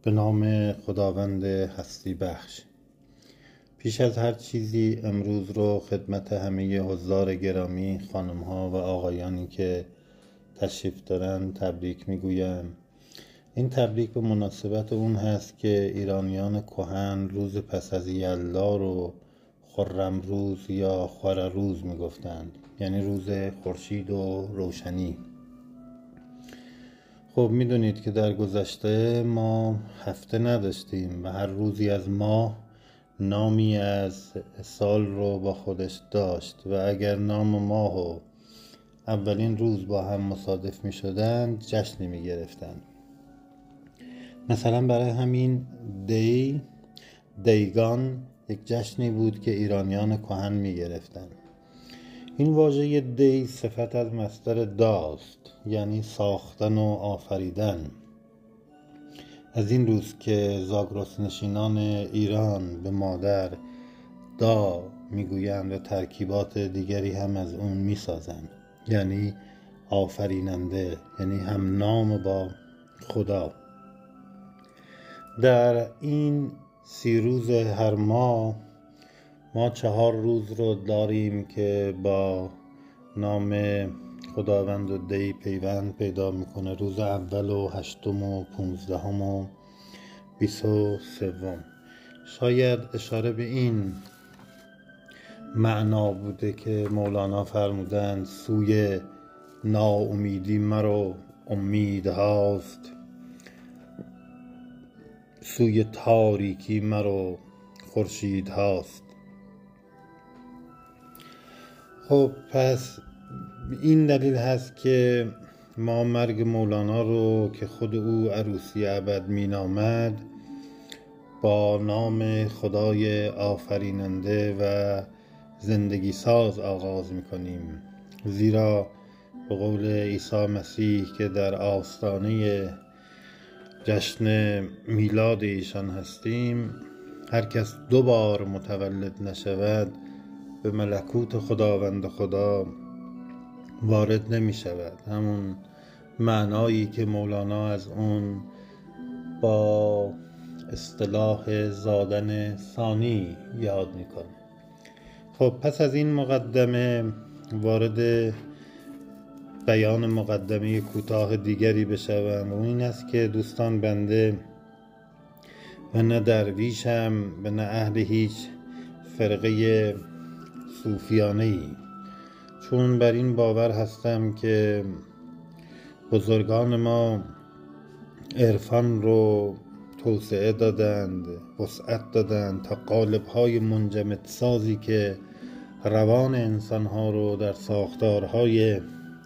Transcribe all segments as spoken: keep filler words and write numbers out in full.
به نام خداوند هستی بخش. پیش از هر چیزی امروز رو خدمت همه حضار گرامی، خانم ها و آقایانی که تشریف دارن تبریک میگویم. این تبریک به مناسبت اون هست که ایرانیان کهن روز پس از یلدا رو خرم روز یا خور روز میگفتند، یعنی روز خورشید و روشنی. خب میدونید که در گذشته ما هفته نداشتیم و هر روزی از ماه نامی از سال رو با خودش داشت و اگر نام ماه و اولین روز با هم مصادف می شدند جشنی می گرفتند. مثلا برای همین دی دیگان یک جشنی بود که ایرانیان کهن می گرفتند. این واژه دی صفت از مصدر داست، یعنی ساختن و آفریدن. از این روز که زاگرس نشینان ایران به مادر دا میگویند و ترکیبات دیگری هم از اون میسازند، یعنی آفریننده، یعنی هم نام با خدا. در این سی روز هر ماه ما چهار روز رو داریم که با نام خداوند و دی پیوند پیدا میکنه. روز اول و هشتم و پونزدهم و بیست و سوم. شاید اشاره به این معنا بوده که مولانا فرمودند سوی ناامیدی مرو امید هاست، سوی تاریکی مرو خورشید هاست. خب پس این دلیل هست که ما مرگ مولانا رو که خود او عروسی ابد می نامد با نام خدای آفریننده و زندگی ساز آغاز می کنیم، زیرا به قول عیسی مسیح که در آستانه جشن میلاد ایشان هستیم، هر کس دو بار متولد نشود به ملکوت خداوند خدا وارد نمی شود. همون معنایی که مولانا از اون با اصطلاح زادن ثانی یاد میکنه. خب پس از این مقدمه وارد بیان مقدمه کوتاه دیگری بشوم و این است که دوستان بنده و نه درویشم و نه اهل هیچ فرقه صوفیانه ای، چون بر این باور هستم که بزرگان ما عرفان رو توسعه دادند، وسعت دادند تا قالب‌های منجمد سازی که روان انسان‌ها رو در ساختارهای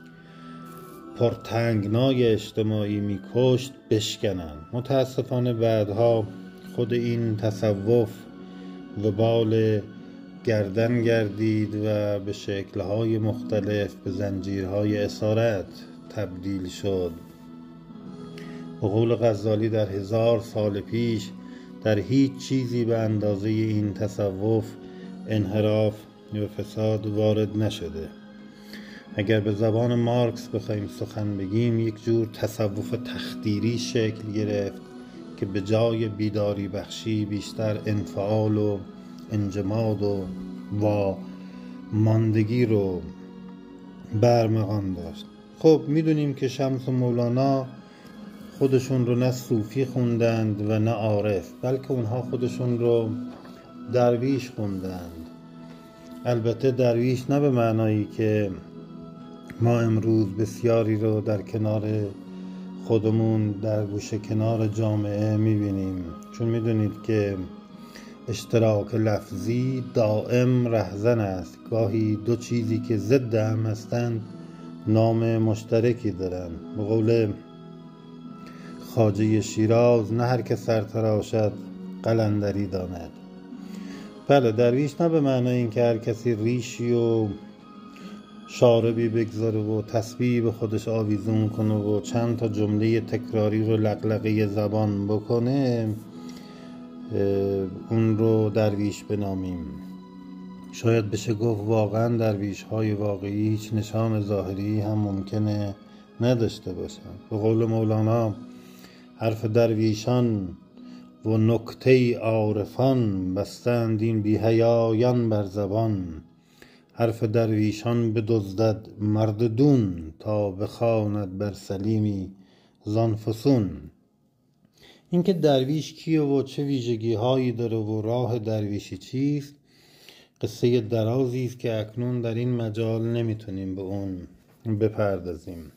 پرتنگنای اجتماعی می‌کشت بشکنند. متاسفانه بعدها خود این تصوف وبال گردن گردید و به شکل‌های مختلف به زنجیرهای اسارت تبدیل شد. به قول غزالی در هزار سال پیش در هیچ چیزی به اندازه این تصوف انحراف و فساد وارد نشده. اگر به زبان مارکس بخوایم سخن بگیم، یک جور تصوف تخدیری شکل گرفت که به جای بیداری بخشی بیشتر انفعال و انجماد و و ماندگی رو برمغان داشت. خب میدونیم که شمس و مولانا خودشون رو نه صوفی خوندند و نه عارف، بلکه اونها خودشون رو درویش خوندند. البته درویش نه به معنایی که ما امروز بسیاری رو در کنار خودمون در گوشه کنار جامعه میبینیم، چون میدونید که اشتراک لفظی دائم رهزن است. گاهی دو چیزی که ضد هم هستند نام مشترکی دارند. به قول خواجه شیراز نه هر که سر تراشد قلندری داند. بله، درویش نه به معنای این که هر کسی ریشی و شاربی بگذاره و تسبیح به خودش آویزون کنه و چند تا جمله تکراری رو لقلقه زبان بکنه اون رو درویش بنامیم. شاید بشه گفت واقعا درویش های واقعی هیچ نشان ظاهری هم ممکنه نداشته باشن. به قول مولانا حرف درویشان و نکته عارفان، بستند این بی حیایان بر زبان. حرف درویشان بدزدد مرد دون، تا بخواند بر سلیمی زان فسون. این که درویش کیه و چه ویژگی هایی داره و راه درویشی چیست، قصه درازی است که اکنون در این مجال نمیتونیم به اون بپردازیم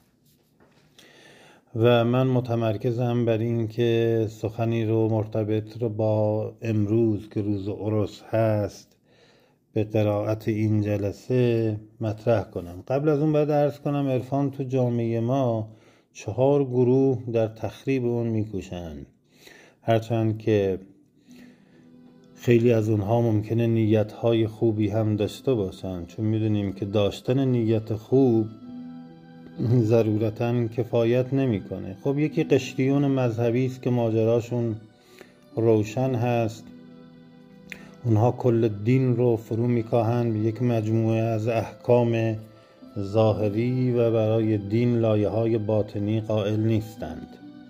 و من متمرکزم بر این که سخنی رو مرتبط رو با امروز که روز عرس هست به قرائت این جلسه مطرح کنم. قبل از اون باید عرض کنم عرفان تو جامعه ما چهار گروه در تخریب اون میکوشند، هرچند که خیلی از اونها ممکنه نیتهای خوبی هم داشته باشن، چون میدونیم که داشتن نیت خوب ضرورتاً کفایت نمیکنه. خب یکی قشریون مذهبی است که ماجراشون روشن هست، اونها کل دین رو فرو میکاهند به یک مجموعه از احکام ظاهری و برای دین لایه های باطنی قائل نیستند.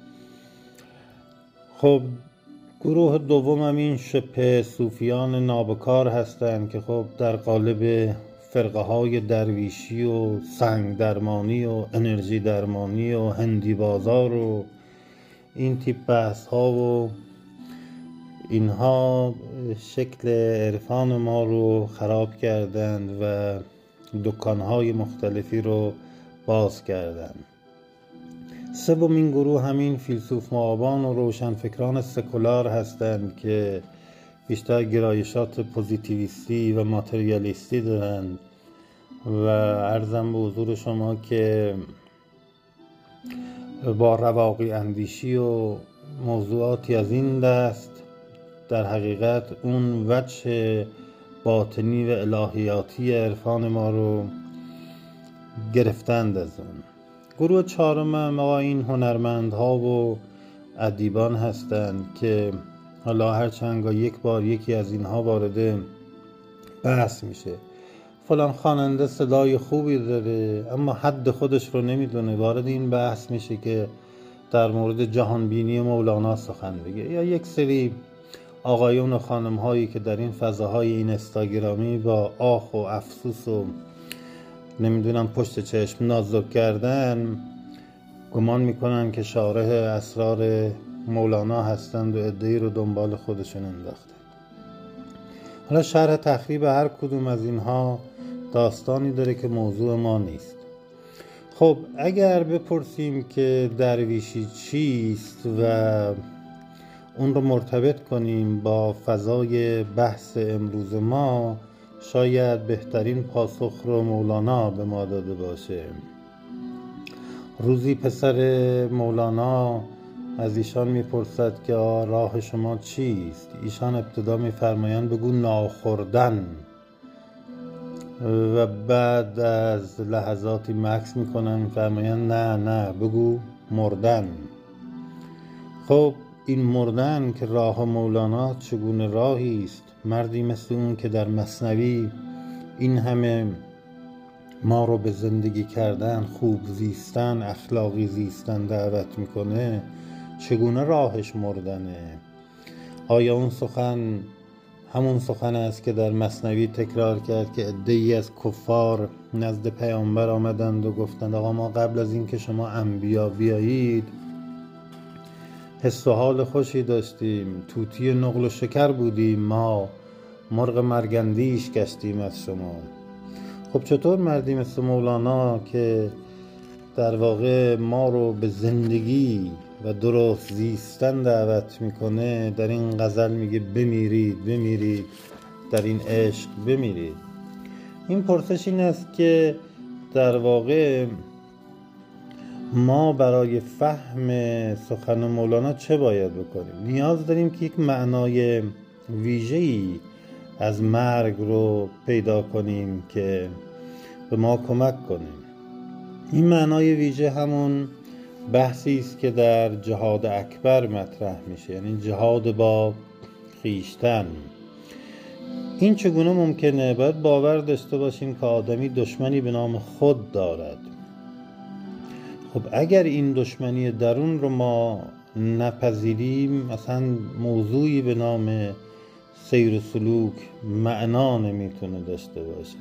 خب گروه دوم هم این شبه صوفیان نابکار هستند که خب در قالب فرقه های درویشی و سنگ درمانی و انرژی درمانی و هندی بازار و این تیپ بحث ها و اینها شکل عرفان ما رو خراب کردند و دکانهای مختلفی رو باز کردند. سومین گروه همین فیلسوف مآبان و روشنفکران سکولار هستند که بیشتر گرایشات پوزیتیویستی و ماتریالیستی دارند و عرضم به حضور شما که با رواقی اندیشی و موضوعاتی از این دست در حقیقت اون وجه باطنی و الهیاتی عرفان ما رو گرفتند از اون. گروه چهارم هم این هنرمندها و ادیبان هستند که حالا هر چند یک بار یکی از اینها وارد بحث میشه، فلان خواننده صدای خوبی داره اما حد خودش رو نمیدونه، وارد این بحث میشه که در مورد جهانبینی مولانا سخن بگه، یا یک سری آقایون و خانم هایی که در این فضاهای این اینستاگرامی با آخ و افسوس و نمیدونم پشت چشم نازک کردن گمان میکنن که شارح اسرار مولانا هستند و عده‌ای رو دنبال خودشون انداختن. حالا شرح تخریب هر کدوم از اینها داستانی داره که موضوع ما نیست. خب اگر بپرسیم که درویشی چیست و اون رو مرتبط کنیم با فضای بحث امروز ما، شاید بهترین پاسخ رو مولانا به ما داده باشه. روزی پسر مولانا از ایشان میپرسد که راه شما چیست؟ ایشان ابتدا میفرمایند بگو ناخوردن و بعد از لحظاتی مکث میکنن میفرمایند نه نه بگو مردن. خب این مردن که راه مولانا چگونه راهی است؟ مردی مثل اون که در مثنوی این همه ما رو به زندگی کردن، خوب زیستن، اخلاقی زیستن دعوت میکنه، چگونه راهش مردنه؟ آیا اون سخن همون سخن است که در مثنوی تکرار کرد که عده‌ای از کفار نزد پیامبر آمدند و گفتند آقا ما قبل از این که شما انبیا بیایید حس و حال خوشی داشتیم، طوطی نقل و شکر بودیم، ما مرغ مرگندیش گشتیم از شما. خب چطور مردی مثل مولانا که در واقع ما رو به زندگی و درست زیستن دعوت میکنه در این غزل میگه بمیرید بمیرید در این عشق بمیرید؟ این پرسش این است که در واقع ما برای فهم سخن مولانا چه باید بکنیم؟ نیاز داریم که یک معنای ویژه‌ای از مرگ رو پیدا کنیم که به ما کمک کنیم. این معنای ویژه همون بحثی است که در جهاد اکبر مطرح میشه، یعنی جهاد با خویشتن. این چگونه ممکنه؟ باید باور داشته باشیم که آدمی دشمنی به نام خود دارد. خب اگر این دشمنی درون رو ما نپذیریم اصلا موضوعی به نام سیر و سلوک معنا نمیتونه داشته باشه.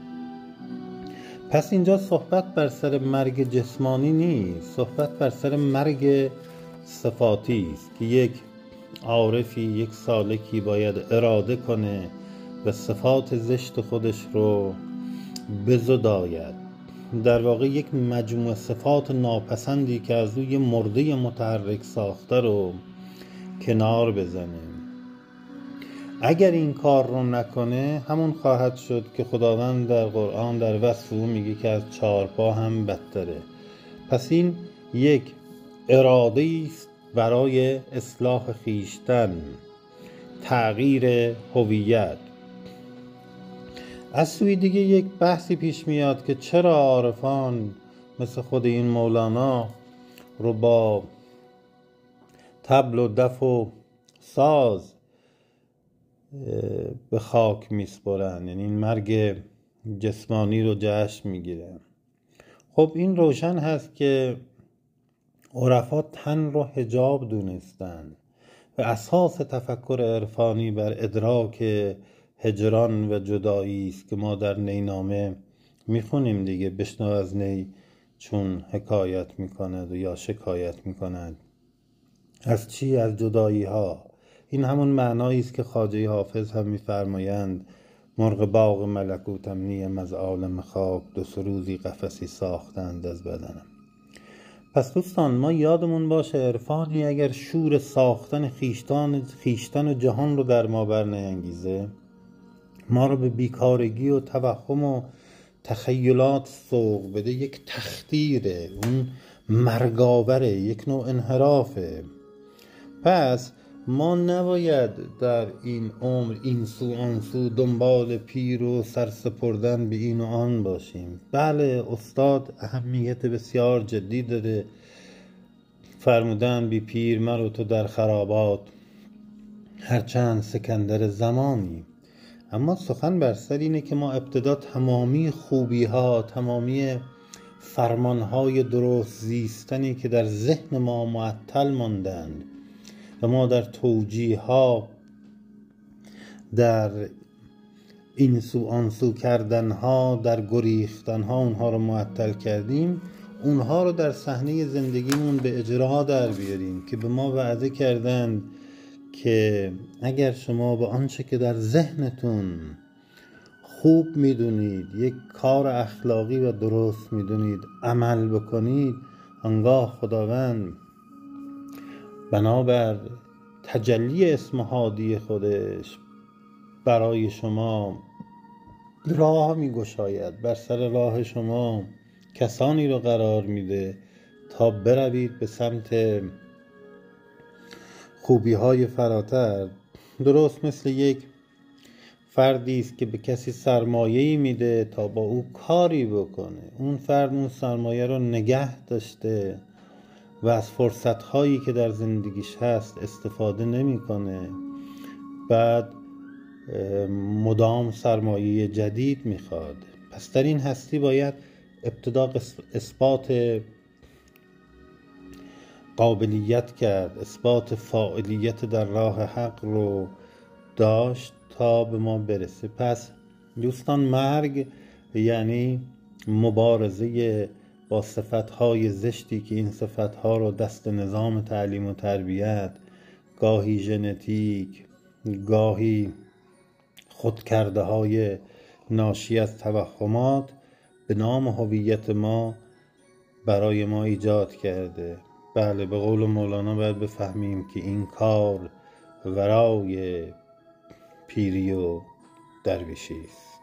پس اینجا صحبت بر سر مرگ جسمانی نیست، صحبت بر سر مرگ صفاتی است که یک عارفی، یک سالکی باید اراده کنه و صفات زشت خودش رو بزداید. در واقع یک مجموعه صفات ناپسندی که از روی مرده متحرک ساخته رو کنار بزنه. اگر این کار رو نکنه همون خواهد شد که خداوند در قرآن در وصف او میگه که از چهارپا هم بدتره. پس این یک اراده است برای اصلاح خیشتن، تغییر هویت. از سوی دیگه یک بحثی پیش میاد که چرا عارفان مثل خود این مولانا رو با طبل و دف و ساز به خاک میسپرن، یعنی این مرگ جسمانی رو جشن میگیرن. خب این روشن هست که عرفا تن رو حجاب دونستن و اساس تفکر عرفانی بر ادراک هجران و جدایی است که ما در نینامه میخونیم دیگه. بشنو از نی چون حکایت میکند و یا شکایت میکند از چی؟ از جدایی ها. این همون معنایی است که خواجه حافظ هم میفرمایند مرغ باغ ملکوتم نیم از عالم خاک، دو سه روزی قفسی ساختند از بدنم. پس دوستان ما یادمون باشه عرفانی اگر شور ساختن خیشتن خیشتن و جهان رو در ما بر نیانگیزه، ما رو به بیکارگی و توهم و تخیلات سوق بده، یک تخدیره، اون مرگاوره، یک نوع انحرافه. پس ما نباید در این عمر این سو آن سو دنبال پیر و سرسپردن به این و آن باشیم. بله استاد اهمیت بسیار جدی داره، فرمودن بی پیر مرو تو در خرابات هرچند سکندر زمانی. اما سخن بر سر اینه که ما ابتدا تمامی خوبی ها، تمامی فرمان های درست زیستنی که در ذهن ما معطل ماندند و ما در توجیه ها، در این سو آن سو کردن ها، در گریختن ها اونها رو معطل کردیم، اونها رو در صحنه زندگیمون به اجرا در بیاریم که به ما وعده کردند که اگر شما به آنچه که در ذهنتون خوب میدونید، یک کار اخلاقی و درست میدونید عمل بکنید، آنگاه خداوند بنابر تجلی اسم هادی خودش برای شما راه میگشاید، بر سر راه شما کسانی رو قرار میده تا بروید به سمت خوبی های فراتر. درست مثل یک فردی است که به کسی سرمایه‌ای میده تا با او کاری بکنه، اون فرد اون سرمایه رو نگه داشته و از فرصت‌هایی که در زندگیش هست استفاده نمی‌کنه، بعد مدام سرمایه جدید میخواد. پس در این هستی باید ابتدا اثبات قابلیت کرد، اثبات فاعلیت در راه حق رو داشت تا به ما برسه. پس دوستان مرگ یعنی مبارزه با صفتهای زشتی که این صفتها رو دست نظام تعلیم و تربیت، گاهی ژنتیک، گاهی خودکرده های ناشی از توهمات به نام هویت ما برای ما ایجاد کرده. بله به قول مولانا باید بفهمیم که این کار ورای پیری و درویشی است.